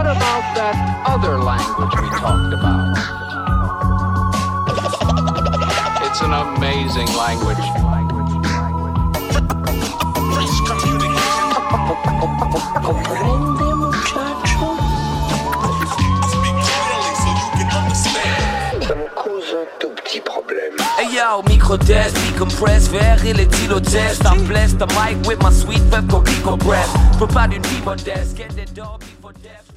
about that other language we talked about? It's an amazing language. Comprende, muchacho? Ça me cause un tout petit problème. Hey yo, micro-test, decompress, verre et les test. I bless the mic with my sweet pep coquille breath. Faut pas d'une vie modeste, get the dog before death.